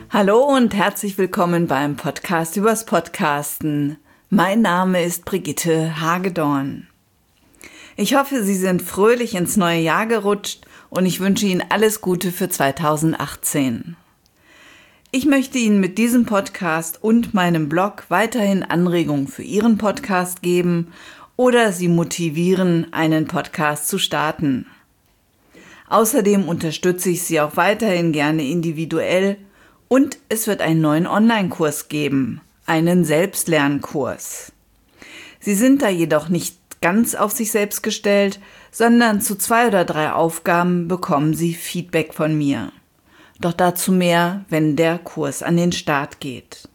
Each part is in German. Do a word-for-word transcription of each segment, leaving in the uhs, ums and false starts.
Hallo und herzlich willkommen beim Podcast übers Podcasten. Mein Name ist Brigitte Hagedorn. Ich hoffe, Sie sind fröhlich ins neue Jahr gerutscht und ich wünsche Ihnen alles Gute für zweitausendachtzehn. Ich möchte Ihnen mit diesem Podcast und meinem Blog weiterhin Anregungen für Ihren Podcast geben oder Sie motivieren, einen Podcast zu starten. Außerdem unterstütze ich Sie auch weiterhin gerne individuell und es wird einen neuen Online-Kurs geben, einen Selbstlernkurs. Sie sind da jedoch nicht ganz auf sich selbst gestellt, sondern zu zwei oder drei Aufgaben bekommen Sie Feedback von mir. Doch dazu mehr, wenn der Kurs an den Start geht.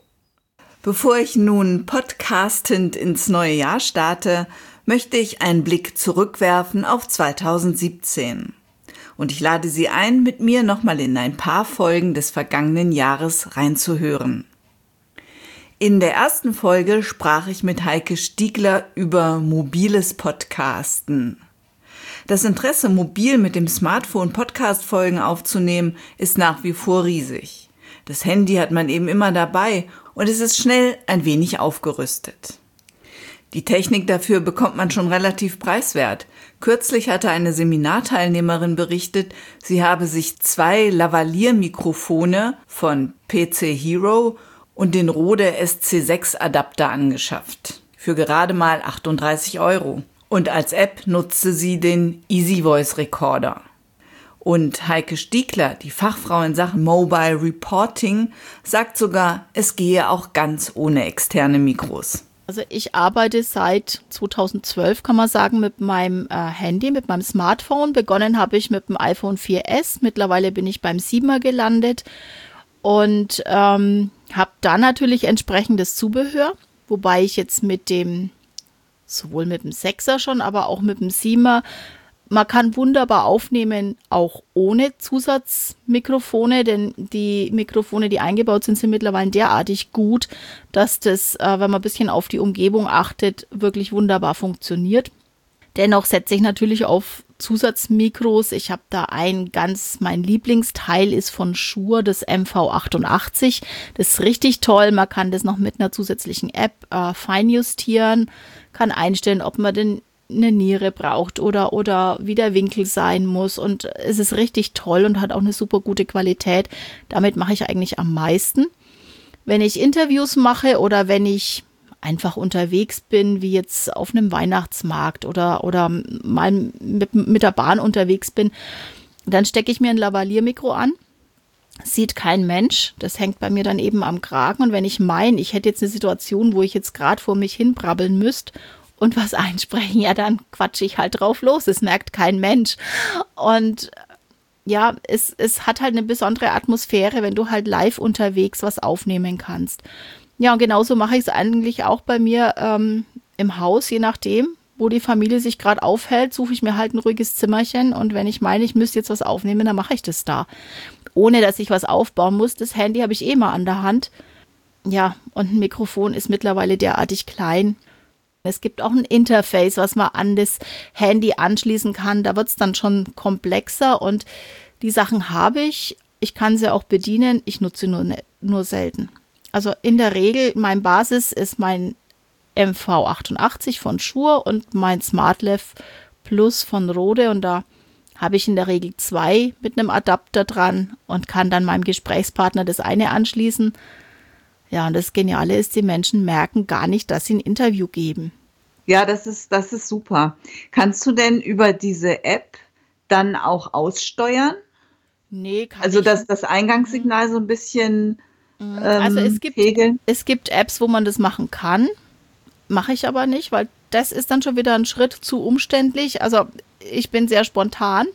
Bevor ich nun podcastend ins neue Jahr starte, möchte ich einen Blick zurückwerfen auf zweitausendsiebzehn. Und ich lade Sie ein, mit mir nochmal in ein paar Folgen des vergangenen Jahres reinzuhören. In der ersten Folge sprach ich mit Heike Stiegler über mobiles Podcasten. Das Interesse, mobil mit dem Smartphone Podcast-Folgen aufzunehmen, ist nach wie vor riesig. Das Handy hat man eben immer dabei und es ist schnell ein wenig aufgerüstet. Die Technik dafür bekommt man schon relativ preiswert. Kürzlich hatte eine Seminarteilnehmerin berichtet, sie habe sich zwei Lavalier-Mikrofone von P C Hero und den Rode S C sechs Adapter angeschafft. Für gerade mal achtunddreißig Euro. Und als App nutzte sie den Easy Voice Recorder. Und Heike Stiegler, die Fachfrau in Sachen Mobile Reporting, sagt sogar, es gehe auch ganz ohne externe Mikros. Also ich arbeite seit zweitausendzwölf, kann man sagen, mit meinem äh, Handy, mit meinem Smartphone. Begonnen habe ich mit dem iPhone vier S. Mittlerweile bin ich beim siebener gelandet und ähm, habe da natürlich entsprechendes Zubehör, wobei ich jetzt mit dem, sowohl mit dem sechser schon, aber auch mit dem siebener, man kann wunderbar aufnehmen, auch ohne Zusatzmikrofone, denn die Mikrofone, die eingebaut sind, sind mittlerweile derartig gut, dass das, äh, wenn man ein bisschen auf die Umgebung achtet, wirklich wunderbar funktioniert. Dennoch setze ich natürlich auf Zusatzmikros. Ich habe da ein ganz, mein Lieblingsteil ist von Shure, das M V achtundachtzig. Das ist richtig toll. Man kann das noch mit einer zusätzlichen App äh, feinjustieren, kann einstellen, ob man den eine Niere braucht oder, oder wie der Winkel sein muss, und es ist richtig toll und hat auch eine super gute Qualität. Damit mache ich eigentlich am meisten. Wenn ich Interviews mache oder wenn ich einfach unterwegs bin, wie jetzt auf einem Weihnachtsmarkt oder, oder mal mit, mit der Bahn unterwegs bin, dann stecke ich mir ein Lavalier-Mikro an. Sieht kein Mensch, das hängt bei mir dann eben am Kragen, und wenn ich meine, ich hätte jetzt eine Situation, wo ich jetzt gerade vor mich hin brabbeln müsste und was einsprechen, ja, dann quatsche ich halt drauf los. Es merkt kein Mensch. Und ja, es, es hat halt eine besondere Atmosphäre, wenn du halt live unterwegs was aufnehmen kannst. Ja, und genauso mache ich es eigentlich auch bei mir ähm, im Haus, je nachdem, wo die Familie sich gerade aufhält, suche ich mir halt ein ruhiges Zimmerchen, und wenn ich meine, ich müsste jetzt was aufnehmen, dann mache ich das da. Ohne, dass ich was aufbauen muss. Das Handy habe ich eh mal an der Hand. Ja, und ein Mikrofon ist mittlerweile derartig klein. Es gibt auch ein Interface, was man an das Handy anschließen kann. Da wird es dann schon komplexer, und die Sachen habe ich. Ich kann sie auch bedienen. Ich nutze sie nur, nur selten. Also in der Regel, mein Basis ist mein M V achtundachtzig von Shure und mein SmartLav Plus von Rode. Und da habe ich in der Regel zwei mit einem Adapter dran und kann dann meinem Gesprächspartner das eine anschließen. Ja, und das Geniale ist, die Menschen merken gar nicht, dass sie ein Interview geben. Ja, das ist, das ist super. Kannst du denn über diese App dann auch aussteuern? Nee, kann Also ich das, das Eingangssignal so ein bisschen ähm, Also es gibt, regeln? es gibt Apps, wo man das machen kann. Mache ich aber nicht, weil das ist dann schon wieder ein Schritt zu umständlich. Also ich bin sehr spontan.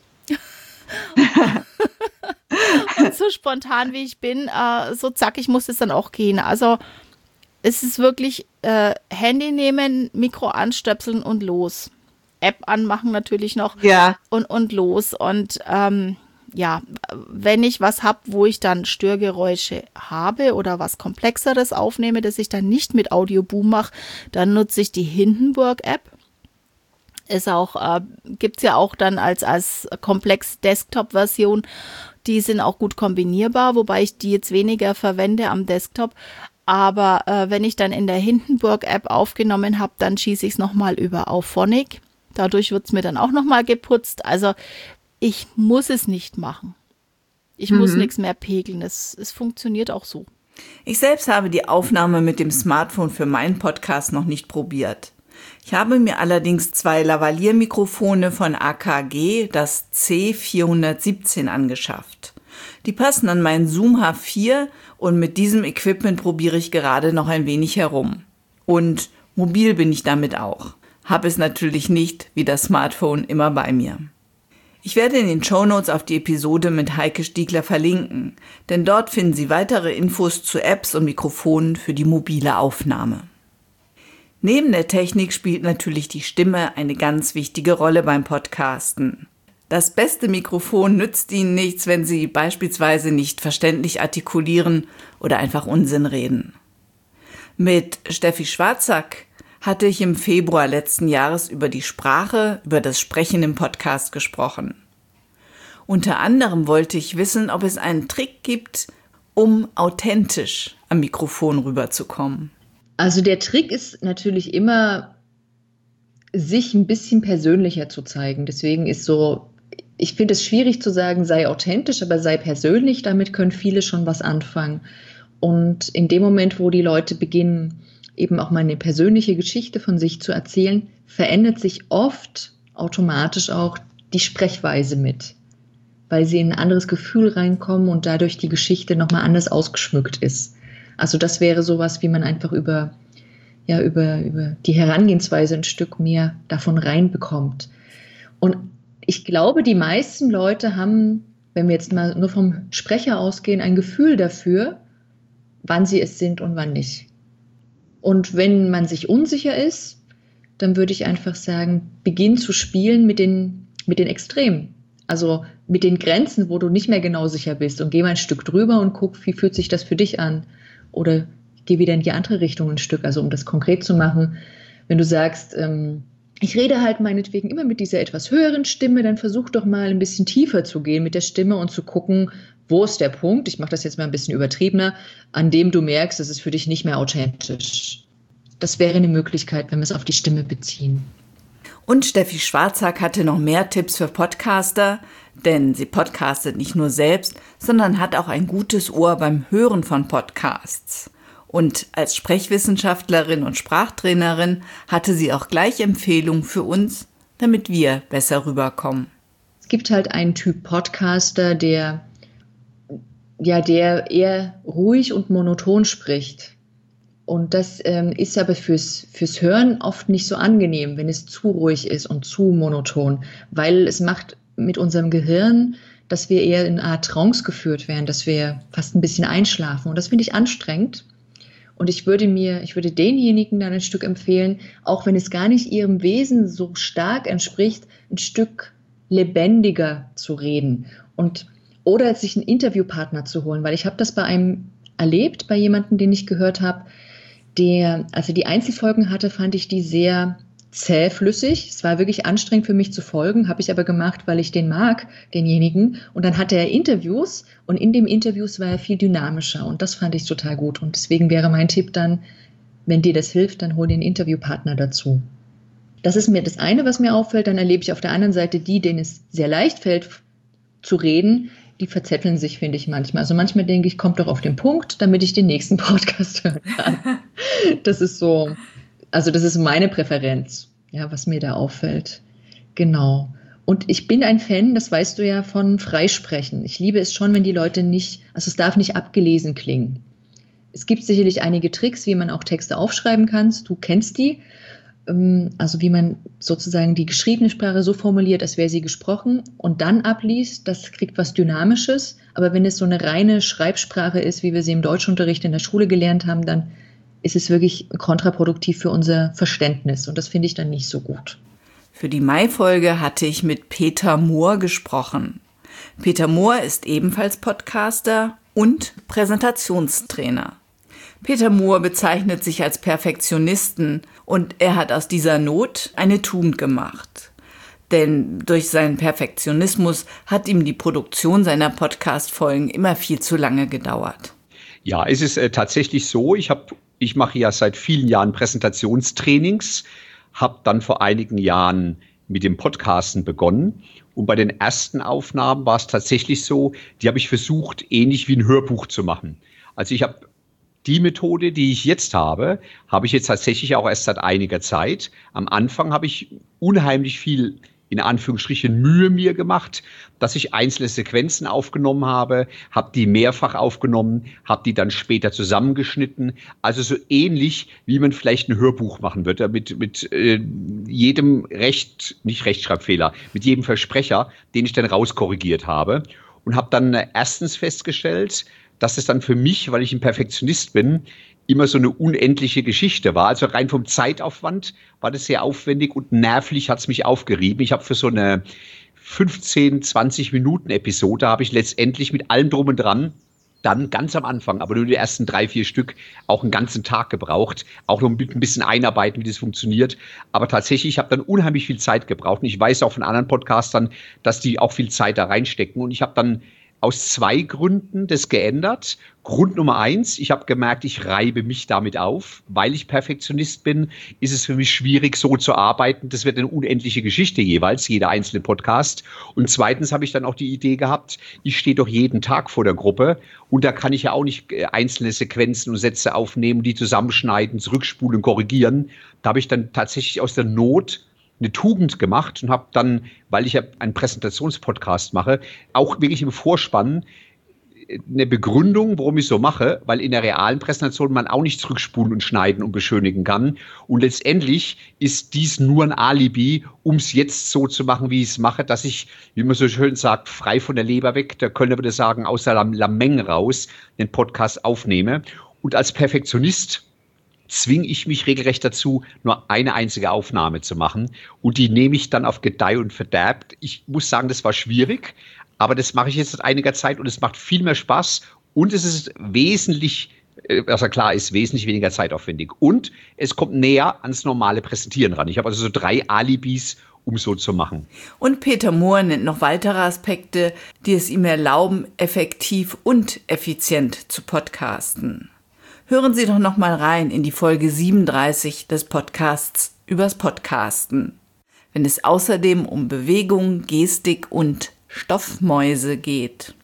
Und so spontan wie ich bin, äh, so zackig muss es dann auch gehen. Also es ist wirklich äh, Handy nehmen, Mikro anstöpseln und los. App anmachen natürlich noch, Ja. und, und los. Und ähm, ja, wenn ich was habe, wo ich dann Störgeräusche habe oder was Komplexeres aufnehme, das ich dann nicht mit Audioboom mache, dann nutze ich die Hindenburg-App. Ist auch, äh, gibt es ja auch dann als, als Komplex-Desktop-Version. Die sind auch gut kombinierbar, wobei ich die jetzt weniger verwende am Desktop. Aber äh, wenn ich dann in der Hindenburg-App aufgenommen habe, dann schieße ich es nochmal über Auphonic. Dadurch wird es mir dann auch nochmal geputzt. Also ich muss es nicht machen. Ich mhm. muss nichts mehr pegeln. Es, es funktioniert auch so. Ich selbst habe die Aufnahme mit dem Smartphone für meinen Podcast noch nicht probiert. Ich habe mir allerdings zwei Lavalier-Mikrofone von A K G, das C vierhundertsiebzehn, angeschafft. Die passen an meinen Zoom H vier und mit diesem Equipment probiere ich gerade noch ein wenig herum. Und mobil bin ich damit auch. Habe es natürlich nicht, wie das Smartphone, immer bei mir. Ich werde in den Shownotes auf die Episode mit Heike Stiegler verlinken, denn dort finden Sie weitere Infos zu Apps und Mikrofonen für die mobile Aufnahme. Neben der Technik spielt natürlich die Stimme eine ganz wichtige Rolle beim Podcasten. Das beste Mikrofon nützt Ihnen nichts, wenn Sie beispielsweise nicht verständlich artikulieren oder einfach Unsinn reden. Mit Steffi Schwarzack hatte ich im Februar letzten Jahres über die Sprache, über das Sprechen im Podcast gesprochen. Unter anderem wollte ich wissen, ob es einen Trick gibt, um authentisch am Mikrofon rüberzukommen. Also der Trick ist natürlich immer, sich ein bisschen persönlicher zu zeigen. Deswegen ist so, ich finde es schwierig zu sagen, sei authentisch, aber sei persönlich. Damit können viele schon was anfangen. Und in dem Moment, wo die Leute beginnen, eben auch mal eine persönliche Geschichte von sich zu erzählen, verändert sich oft automatisch auch die Sprechweise mit, weil sie in ein anderes Gefühl reinkommen und dadurch die Geschichte nochmal anders ausgeschmückt ist. Also das wäre sowas, wie man einfach über, ja, über, über die Herangehensweise ein Stück mehr davon reinbekommt. Und ich glaube, die meisten Leute haben, wenn wir jetzt mal nur vom Sprecher ausgehen, ein Gefühl dafür, wann sie es sind und wann nicht. Und wenn man sich unsicher ist, dann würde ich einfach sagen, beginn zu spielen mit den, mit den Extremen. Also mit den Grenzen, wo du nicht mehr genau sicher bist, und geh mal ein Stück drüber und guck, wie fühlt sich das für dich an. Oder geh wieder in die andere Richtung ein Stück. Also um das konkret zu machen, wenn du sagst, ähm, ich rede halt meinetwegen immer mit dieser etwas höheren Stimme, dann versuch doch mal ein bisschen tiefer zu gehen mit der Stimme und zu gucken, wo ist der Punkt, ich mache das jetzt mal ein bisschen übertriebener, an dem du merkst, es ist für dich nicht mehr authentisch. Das wäre eine Möglichkeit, wenn wir es auf die Stimme beziehen. Und Steffi Schwarzack hatte noch mehr Tipps für Podcaster, denn sie podcastet nicht nur selbst, sondern hat auch ein gutes Ohr beim Hören von Podcasts. Und als Sprechwissenschaftlerin und Sprachtrainerin hatte sie auch gleich Empfehlungen für uns, damit wir besser rüberkommen. Es gibt halt einen Typ Podcaster, der, ja, der eher ruhig und monoton spricht. Und das ähm, ist aber fürs, fürs Hören oft nicht so angenehm, wenn es zu ruhig ist und zu monoton, weil es macht mit unserem Gehirn, dass wir eher in eine Art Trance geführt werden, dass wir fast ein bisschen einschlafen. Und das finde ich anstrengend. Und ich würde mir, ich würde denjenigen dann ein Stück empfehlen, auch wenn es gar nicht ihrem Wesen so stark entspricht, ein Stück lebendiger zu reden und oder sich einen Interviewpartner zu holen, weil ich habe das bei einem erlebt, bei jemandem, den ich gehört habe, der, als er die Einzelfolgen hatte, fand ich die sehr zähflüssig. Es war wirklich anstrengend für mich zu folgen, habe ich aber gemacht, weil ich den mag, denjenigen. Und dann hatte er Interviews und in den Interviews war er viel dynamischer und das fand ich total gut. Und deswegen wäre mein Tipp dann, wenn dir das hilft, dann hol dir einen Interviewpartner dazu. Das ist mir das eine, was mir auffällt. Dann erlebe ich auf der anderen Seite die, denen es sehr leicht fällt zu reden, die verzetteln sich, finde ich manchmal. Also manchmal denke ich, kommt doch auf den Punkt, damit ich den nächsten Podcast hören kann. Das ist so, also das ist meine Präferenz, ja, was mir da auffällt. Genau. Und ich bin ein Fan, das weißt du ja, von Freisprechen. Ich liebe es schon, wenn die Leute nicht, also es darf nicht abgelesen klingen. Es gibt sicherlich einige Tricks, wie man auch Texte aufschreiben kann. Du kennst die. Also wie man sozusagen die geschriebene Sprache so formuliert, als wäre sie gesprochen und dann abliest, das kriegt was Dynamisches. Aber wenn es so eine reine Schreibsprache ist, wie wir sie im Deutschunterricht in der Schule gelernt haben, dann ist es wirklich kontraproduktiv für unser Verständnis. Und das finde ich dann nicht so gut. Für die Mai-Folge hatte ich mit Peter Mohr gesprochen. Peter Mohr ist ebenfalls Podcaster und Präsentationstrainer. Peter Mohr bezeichnet sich als Perfektionisten und er hat aus dieser Not eine Tugend gemacht. Denn durch seinen Perfektionismus hat ihm die Produktion seiner Podcast-Folgen immer viel zu lange gedauert. Ja, es ist äh, tatsächlich so, ich habe, ich mache ja seit vielen Jahren Präsentationstrainings, habe dann vor einigen Jahren mit dem Podcasten begonnen. Und bei den ersten Aufnahmen war es tatsächlich so, die habe ich versucht, ähnlich wie ein Hörbuch zu machen. Also ich habe die Methode, die ich jetzt habe, habe ich jetzt tatsächlich auch erst seit einiger Zeit. Am Anfang habe ich unheimlich viel, in Anführungsstrichen, Mühe mir gemacht, dass ich einzelne Sequenzen aufgenommen habe, habe die mehrfach aufgenommen, habe die dann später zusammengeschnitten. Also so ähnlich, wie man vielleicht ein Hörbuch machen würde, mit, mit äh, jedem Recht, nicht Rechtschreibfehler, mit jedem Versprecher, den ich dann rauskorrigiert habe. Und habe dann erstens festgestellt, dass es dann für mich, weil ich ein Perfektionist bin, immer so eine unendliche Geschichte war. Also rein vom Zeitaufwand war das sehr aufwendig und nervlich hat es mich aufgerieben. Ich habe für so eine fünfzehn, zwanzig Minuten Episode habe ich letztendlich mit allem drum und dran dann ganz am Anfang, aber nur die ersten drei, vier Stück, auch einen ganzen Tag gebraucht. Auch noch ein bisschen einarbeiten, wie das funktioniert. Aber tatsächlich, ich habe dann unheimlich viel Zeit gebraucht. Und ich weiß auch von anderen Podcastern, dass die auch viel Zeit da reinstecken. Und ich habe dann aus zwei Gründen das geändert. Grund Nummer eins, ich habe gemerkt, ich reibe mich damit auf. Weil ich Perfektionist bin, ist es für mich schwierig, so zu arbeiten. Das wird eine unendliche Geschichte jeweils, jeder einzelne Podcast. Und zweitens habe ich dann auch die Idee gehabt, ich stehe doch jeden Tag vor der Gruppe und da kann ich ja auch nicht einzelne Sequenzen und Sätze aufnehmen, die zusammenschneiden, zurückspulen, korrigieren. Da habe ich dann tatsächlich aus der Not eine Tugend gemacht und habe dann, weil ich ja einen Präsentationspodcast mache, auch wirklich im Vorspann eine Begründung, warum ich so mache, weil in der realen Präsentation man auch nicht zurückspulen und schneiden und beschönigen kann. Und letztendlich ist dies nur ein Alibi, um es jetzt so zu machen, wie ich es mache, dass ich, wie man so schön sagt, frei von der Leber weg, der Kölner würde sagen, aus der Lameng raus, den Podcast aufnehme. Und als Perfektionist zwinge ich mich regelrecht dazu, nur eine einzige Aufnahme zu machen. Und die nehme ich dann auf Gedeih und Verderb. Ich muss sagen, das war schwierig, aber das mache ich jetzt seit einiger Zeit und es macht viel mehr Spaß. Und es ist wesentlich, also klar, ist wesentlich weniger zeitaufwendig. Und es kommt näher ans normale Präsentieren ran. Ich habe also so drei Alibis, um so zu machen. Und Peter Mohr nennt noch weitere Aspekte, die es ihm erlauben, effektiv und effizient zu podcasten. Hören Sie doch noch mal rein in die Folge siebenunddreißig des Podcasts übers Podcasten, wenn es außerdem um Bewegung, Gestik und Stoffmäuse geht.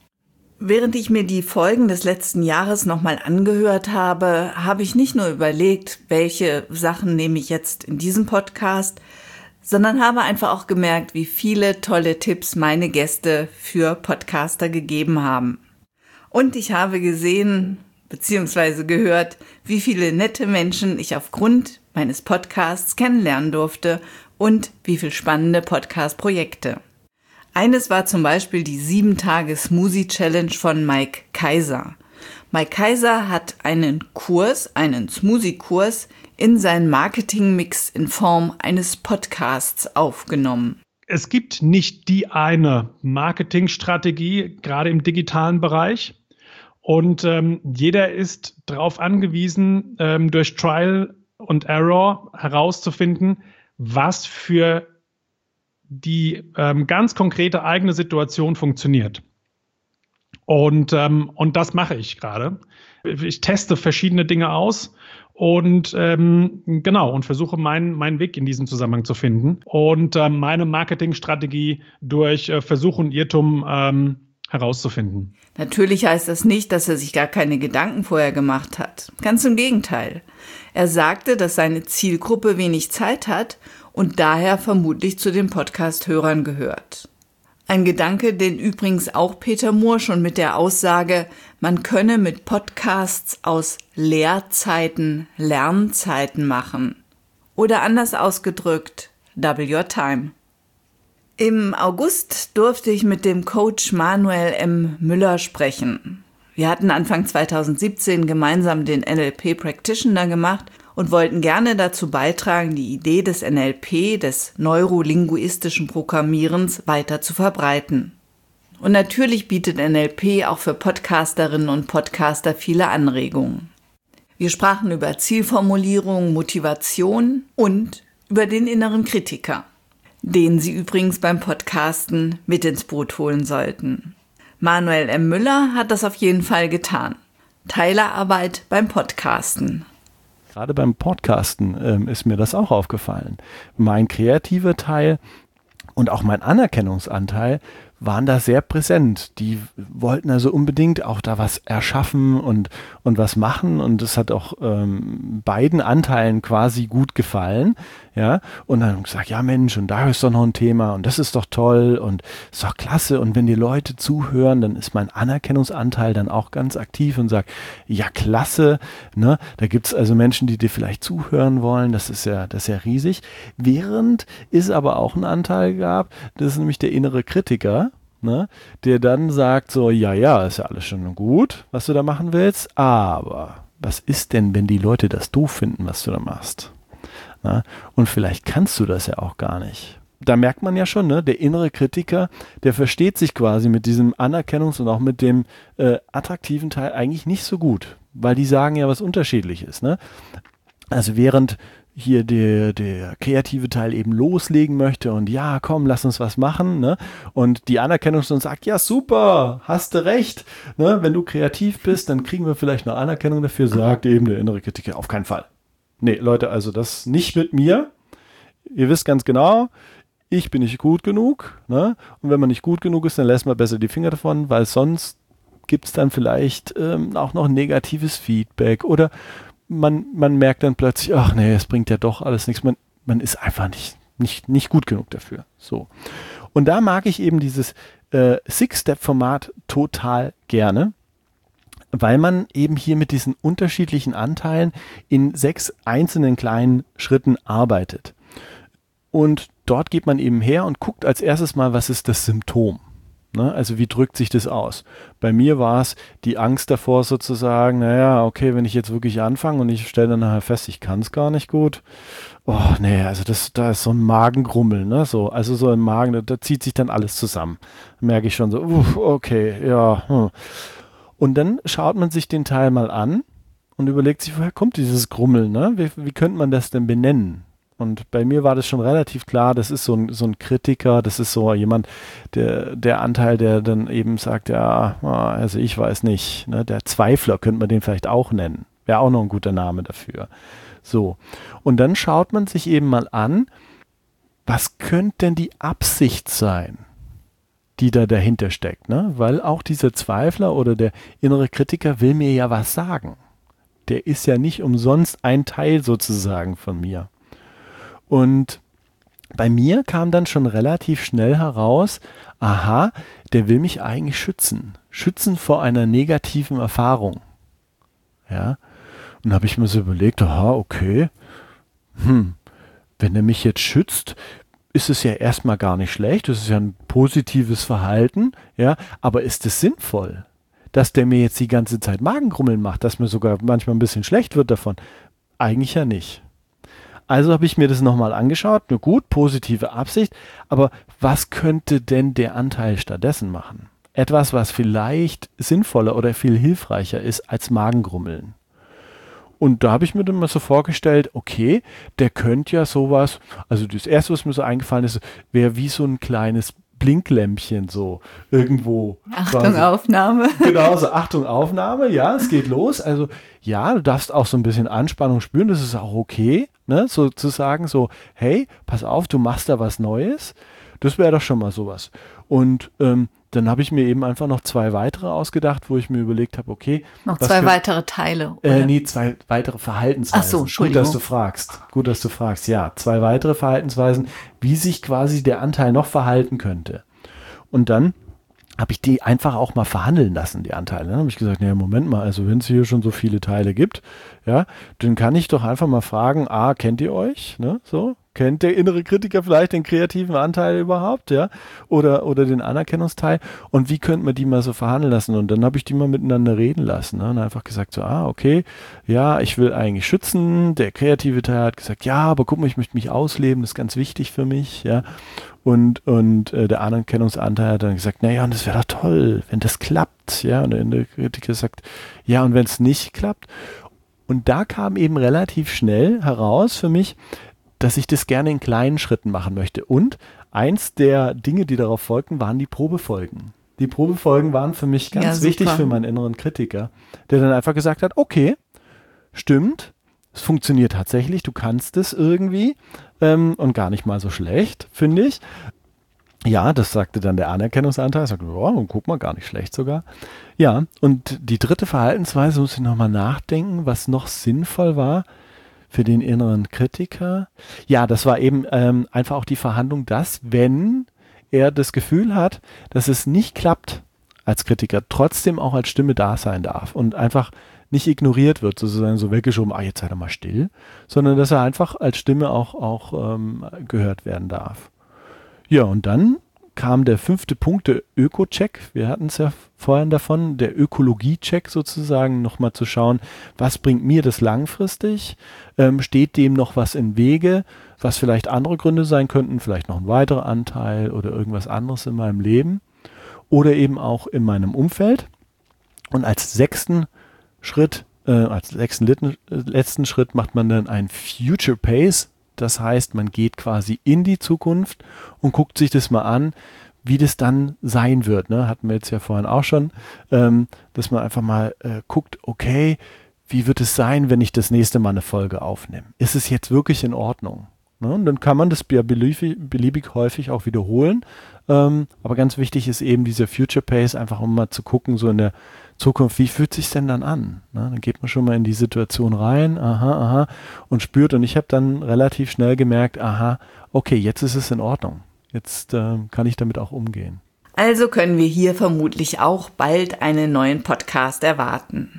Während ich mir die Folgen des letzten Jahres noch mal angehört habe, habe ich nicht nur überlegt, welche Sachen nehme ich jetzt in diesem Podcast, sondern habe einfach auch gemerkt, wie viele tolle Tipps meine Gäste für Podcaster gegeben haben. Und ich habe gesehen, beziehungsweise gehört, wie viele nette Menschen ich aufgrund meines Podcasts kennenlernen durfte und wie viele spannende Podcast-Projekte. Eines war zum Beispiel die sieben Tage Smoothie Challenge von Mike Kaiser. Mike Kaiser hat einen Kurs, einen Smoothie-Kurs in seinen Marketingmix in Form eines Podcasts aufgenommen. Es gibt nicht die eine Marketingstrategie, gerade im digitalen Bereich. Und ähm, jeder ist darauf angewiesen, ähm, durch Trial und Error herauszufinden, was für die ähm, ganz konkrete eigene Situation funktioniert. Und, ähm, und das mache ich gerade. Ich teste verschiedene Dinge aus und ähm, genau und versuche meinen meinen Weg in diesem Zusammenhang zu finden und ähm, meine Marketingstrategie durch äh, Versuch und Irrtum ähm, herauszufinden. Natürlich heißt das nicht, dass er sich gar keine Gedanken vorher gemacht hat. Ganz im Gegenteil. Er sagte, dass seine Zielgruppe wenig Zeit hat und daher vermutlich zu den Podcast-Hörern gehört. Ein Gedanke, den übrigens auch Peter Mohr schon mit der Aussage, man könne mit Podcasts aus Lehrzeiten Lernzeiten machen. Oder anders ausgedrückt, double your time. Im August durfte ich mit dem Coach Manuel M. Müller sprechen. Wir hatten Anfang zweitausendsiebzehn gemeinsam den N L P Practitioner gemacht und wollten gerne dazu beitragen, die Idee des N L P, des neurolinguistischen Programmierens, weiter zu verbreiten. Und natürlich bietet N L P auch für Podcasterinnen und Podcaster viele Anregungen. Wir sprachen über Zielformulierung, Motivation und über den inneren Kritiker. den Sie übrigens beim Podcasten mit ins Boot holen sollten. Manuel M. Müller hat das auf jeden Fall getan. Teilerarbeit beim Podcasten. Gerade beim Podcasten ähm, ist mir das auch aufgefallen. Mein kreativer Teil und auch mein Anerkennungsanteil waren da sehr präsent. Die wollten also unbedingt auch da was erschaffen und, und was machen, und das hat auch ähm, beiden Anteilen quasi gut gefallen. Ja, und dann gesagt, ja Mensch, und da ist doch noch ein Thema und das ist doch toll und ist doch klasse, und wenn die Leute zuhören, dann ist mein Anerkennungsanteil dann auch ganz aktiv und sagt, ja klasse, ne? Da gibt es also Menschen, die dir vielleicht zuhören wollen, das ist ja, das ist ja riesig. Während es aber auch einen Anteil gab, das ist nämlich der innere Kritiker, ne? Der dann sagt so, ja, ja, ist ja alles schon gut, was du da machen willst, aber was ist denn, wenn die Leute das doof finden, was du da machst? Na, und vielleicht kannst du das ja auch gar nicht. Da merkt man ja schon, ne, der innere Kritiker, der versteht sich quasi mit diesem Anerkennungs- und auch mit dem äh, attraktiven Teil eigentlich nicht so gut, weil die sagen ja was Unterschiedliches. Ne? Also während hier der, der kreative Teil eben loslegen möchte und ja, komm, lass uns was machen, ne? Und die Anerkennung und sagt, ja, super, hast du recht, ne? Wenn du kreativ bist, dann kriegen wir vielleicht eine Anerkennung dafür, sagt eben der innere Kritiker, auf keinen Fall. Nee, Leute, also das nicht mit mir. Ihr wisst ganz genau, ich bin nicht gut genug. Ne? Und wenn man nicht gut genug ist, dann lässt man besser die Finger davon, weil sonst gibt es dann vielleicht ähm, auch noch negatives Feedback. Oder man, man merkt dann plötzlich, ach nee, es bringt ja doch alles nichts. Man, man ist einfach nicht, nicht, nicht gut genug dafür. So. Und da mag ich eben dieses äh, Six-Step-Format total gerne, weil man eben hier mit diesen unterschiedlichen Anteilen in sechs einzelnen kleinen Schritten arbeitet. Und dort geht man eben her und guckt als erstes mal, was ist das Symptom? Ne? Also wie drückt sich das aus? Bei mir war es die Angst davor sozusagen, naja, okay, wenn ich jetzt wirklich anfange und ich stelle dann nachher fest, ich kann es gar nicht gut. Oh, nee, also das, da ist so ein Magengrummel, ne? So, also so im Magen, da, da zieht sich dann alles zusammen. Da merke ich schon so, uff, okay, ja, hm. Und dann schaut man sich den Teil mal an und überlegt sich, woher kommt dieses Grummeln, ne? Wie, wie könnte man das denn benennen? Und bei mir war das schon relativ klar, das ist so ein, so ein Kritiker, das ist so jemand, der, der Anteil, der dann eben sagt, ja, also ich weiß nicht, ne? Der Zweifler könnte man den vielleicht auch nennen. Wäre auch noch ein guter Name dafür. So. Und dann schaut man sich eben mal an, was könnte denn die Absicht sein, die da dahinter steckt, ne? Weil auch dieser Zweifler oder der innere Kritiker will mir ja was sagen. Der ist ja nicht umsonst ein Teil sozusagen von mir. Und bei mir kam dann schon relativ schnell heraus, aha, der will mich eigentlich schützen. Schützen vor einer negativen Erfahrung. Ja. Und da habe ich mir so überlegt, aha, okay, hm, wenn er mich jetzt schützt, ist es ja erstmal gar nicht schlecht, das ist ja ein positives Verhalten, ja, aber ist es sinnvoll, dass der mir jetzt die ganze Zeit Magengrummeln macht, dass mir sogar manchmal ein bisschen schlecht wird davon? Eigentlich ja nicht. Also habe ich mir das nochmal angeschaut, nur gut, positive Absicht, aber was könnte denn der Anteil stattdessen machen? Etwas, was vielleicht sinnvoller oder viel hilfreicher ist als Magengrummeln. Und da habe ich mir dann mal so vorgestellt, okay, der könnte ja sowas, also das erste, was mir so eingefallen ist, wäre wie so ein kleines Blinklämpchen so irgendwo. Achtung, quasi. Aufnahme. Genau, so Achtung, Aufnahme, ja, es geht los. Also ja, du darfst auch so ein bisschen Anspannung spüren, das ist auch okay, ne, so zu sagen so, hey, pass auf, du machst da was Neues. Das wäre doch schon mal sowas. Und ähm, dann habe ich mir eben einfach noch zwei weitere ausgedacht, wo ich mir überlegt habe, okay. Noch zwei für, weitere Teile. Oder? Äh, nee, zwei weitere Verhaltensweisen. Ach so, Entschuldigung. Gut, dass du fragst. Gut, dass du fragst. Ja, zwei weitere Verhaltensweisen, wie sich quasi der Anteil noch verhalten könnte. Und dann habe ich die einfach auch mal verhandeln lassen, die Anteile. Dann habe ich gesagt, naja, Moment mal, also wenn es hier schon so viele Teile gibt, ja, dann kann ich doch einfach mal fragen, ah, kennt ihr euch? Ne, so, kennt der innere Kritiker vielleicht den kreativen Anteil überhaupt, ja? Oder, oder den Anerkennungsteil? Und wie könnte man die mal so verhandeln lassen? Und dann habe ich die mal miteinander reden lassen, ne? Und einfach gesagt so, ah, okay, ja, ich will eigentlich schützen. Der kreative Teil hat gesagt, ja, aber guck mal, ich möchte mich ausleben, das ist ganz wichtig für mich, ja. Und, und äh, der Anerkennungsanteil hat dann gesagt, naja, und das wäre doch toll, wenn das klappt, ja. Und der innere Kritiker sagt, ja, und wenn es nicht klappt. Und da kam eben relativ schnell heraus für mich, dass ich das gerne in kleinen Schritten machen möchte. Und eins der Dinge, die darauf folgten, waren die Probefolgen. Die Probefolgen waren für mich ganz ja, wichtig für meinen inneren Kritiker, der dann einfach gesagt hat, okay, stimmt, es funktioniert tatsächlich, du kannst es irgendwie ähm, und gar nicht mal so schlecht, finde ich. Ja, das sagte dann der Anerkennungsanteil, sagte, oh, guck mal, gar nicht schlecht sogar. Ja, und die dritte Verhaltensweise, muss ich nochmal nachdenken, was noch sinnvoll war für den inneren Kritiker. Ja, das war eben ähm, einfach auch die Verhandlung, dass, wenn er das Gefühl hat, dass es nicht klappt als Kritiker, trotzdem auch als Stimme da sein darf und einfach nicht ignoriert wird, sozusagen so weggeschoben, ah, jetzt sei doch mal still, sondern dass er einfach als Stimme auch, auch ähm, gehört werden darf. Ja, und dann kam der fünfte Punkt, der Öko-Check. Wir hatten es ja vorhin davon, der Ökologie-Check sozusagen, nochmal zu schauen, was bringt mir das langfristig? Ähm, steht dem noch was im Wege, was vielleicht andere Gründe sein könnten, vielleicht noch ein weiterer Anteil oder irgendwas anderes in meinem Leben oder eben auch in meinem Umfeld. Und als sechsten Schritt, äh, als sechsten Litten, äh, letzten Schritt macht man dann ein Future Pace. Das heißt, man geht quasi in die Zukunft und guckt sich das mal an, wie das dann sein wird. Ne? Hatten wir jetzt ja vorhin auch schon, ähm, dass man einfach mal äh, guckt, okay, wie wird es sein, wenn ich das nächste Mal eine Folge aufnehme? Ist es jetzt wirklich in Ordnung? Ne? Und dann kann man das ja beliebig, beliebig häufig auch wiederholen. Ähm, aber ganz wichtig ist eben dieser Future Pace, einfach um mal zu gucken, so in der Zukunft, wie fühlt sich denn dann an? Ne? Dann geht man schon mal in die Situation rein, aha, aha, und spürt. Und ich habe dann relativ schnell gemerkt, aha, okay, jetzt ist es in Ordnung. Jetzt äh, kann ich damit auch umgehen. Also können wir hier vermutlich auch bald einen neuen Podcast erwarten.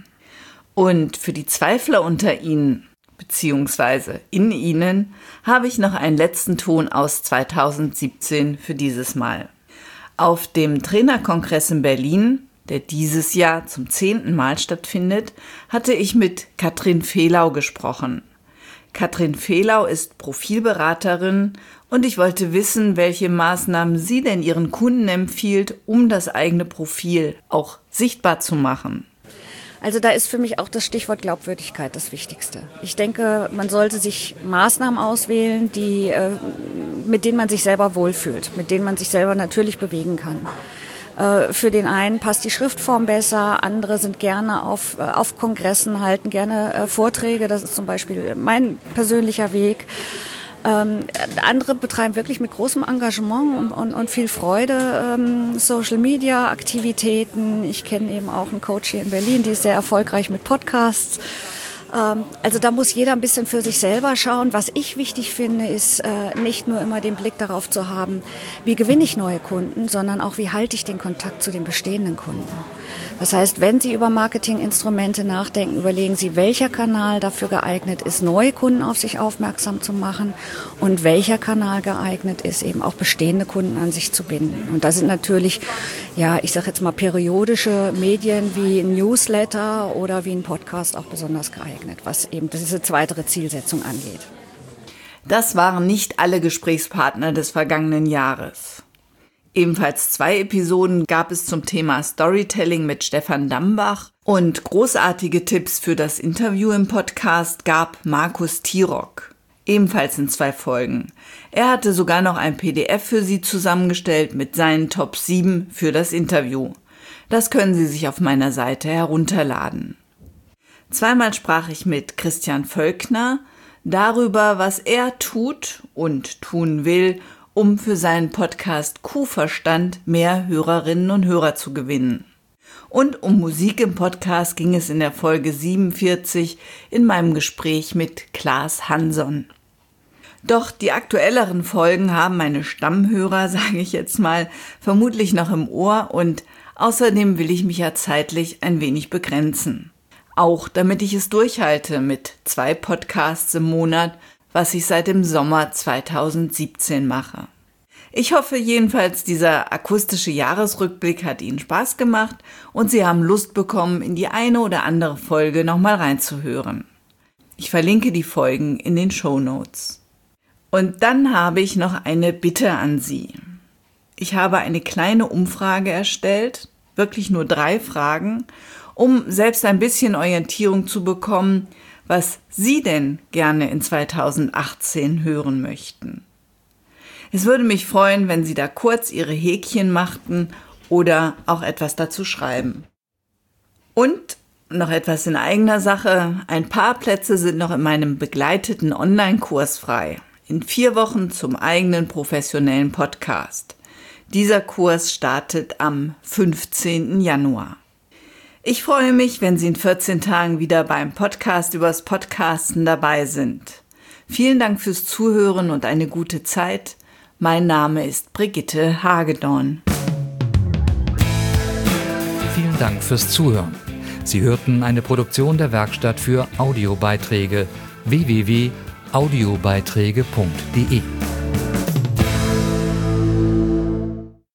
Und für die Zweifler unter Ihnen, beziehungsweise in Ihnen, habe ich noch einen letzten Ton aus zweitausendsiebzehn für dieses Mal. Auf dem Trainerkongress in Berlin, der dieses Jahr zum zehnten Mal stattfindet, hatte ich mit Katrin Fehlau gesprochen. Katrin Fehlau ist Profilberaterin und ich wollte wissen, welche Maßnahmen sie denn ihren Kunden empfiehlt, um das eigene Profil auch sichtbar zu machen. Also da ist für mich auch das Stichwort Glaubwürdigkeit das Wichtigste. Ich denke, man sollte sich Maßnahmen auswählen, die, äh, mit denen man sich selber wohlfühlt, mit denen man sich selber natürlich bewegen kann. Für den einen passt die Schriftform besser, andere sind gerne auf, auf Kongressen, halten gerne Vorträge, das ist zum Beispiel mein persönlicher Weg. Ähm, andere betreiben wirklich mit großem Engagement und, und, und viel Freude ähm, Social-Media-Aktivitäten. Ich kenne eben auch einen Coach hier in Berlin, die ist sehr erfolgreich mit Podcasts. Also da muss jeder ein bisschen für sich selber schauen. Was ich wichtig finde, ist äh, nicht nur immer den Blick darauf zu haben, wie gewinne ich neue Kunden, sondern auch, wie halte ich den Kontakt zu den bestehenden Kunden. Das heißt, wenn Sie über Marketinginstrumente nachdenken, überlegen Sie, welcher Kanal dafür geeignet ist, neue Kunden auf sich aufmerksam zu machen und welcher Kanal geeignet ist, eben auch bestehende Kunden an sich zu binden. Und da sind natürlich, ja, ich sage jetzt mal, periodische Medien wie ein Newsletter oder wie ein Podcast auch besonders geeignet, was eben diese zweite Zielsetzung angeht. Das waren nicht alle Gesprächspartner des vergangenen Jahres. Ebenfalls zwei Episoden gab es zum Thema Storytelling mit Stefan Dambach und großartige Tipps für das Interview im Podcast gab Markus Tirock. Ebenfalls in zwei Folgen. Er hatte sogar noch ein P D F für Sie zusammengestellt mit seinen Top sieben für das Interview. Das können Sie sich auf meiner Seite herunterladen. Zweimal sprach ich mit Christian Völkner darüber, was er tut und tun will, um für seinen Podcast Kuhverstand mehr Hörerinnen und Hörer zu gewinnen. Und um Musik im Podcast ging es in der Folge siebenundvierzig in meinem Gespräch mit Klaas Hanson. Doch die aktuelleren Folgen haben meine Stammhörer, sage ich jetzt mal, vermutlich noch im Ohr und außerdem will ich mich ja zeitlich ein wenig begrenzen. Auch damit ich es durchhalte mit zwei Podcasts im Monat, was ich seit dem Sommer zweitausendsiebzehn mache. Ich hoffe jedenfalls, dieser akustische Jahresrückblick hat Ihnen Spaß gemacht und Sie haben Lust bekommen, in die eine oder andere Folge nochmal reinzuhören. Ich verlinke die Folgen in den Shownotes. Und dann habe ich noch eine Bitte an Sie. Ich habe eine kleine Umfrage erstellt, wirklich nur drei Fragen, um selbst ein bisschen Orientierung zu bekommen, was Sie denn gerne in zweitausendachtzehn hören möchten. Es würde mich freuen, wenn Sie da kurz Ihre Häkchen machten oder auch etwas dazu schreiben. Und noch etwas in eigener Sache. Ein paar Plätze sind noch in meinem begleiteten Online-Kurs frei. In vier Wochen zum eigenen professionellen Podcast. Dieser Kurs startet am fünfzehnten Januar. Ich freue mich, wenn Sie in vierzehn Tagen wieder beim Podcast übers Podcasten dabei sind. Vielen Dank fürs Zuhören und eine gute Zeit. Mein Name ist Brigitte Hagedorn. Vielen Dank fürs Zuhören. Sie hörten eine Produktion der Werkstatt für Audiobeiträge w w w punkt audiobeiträge punkt de.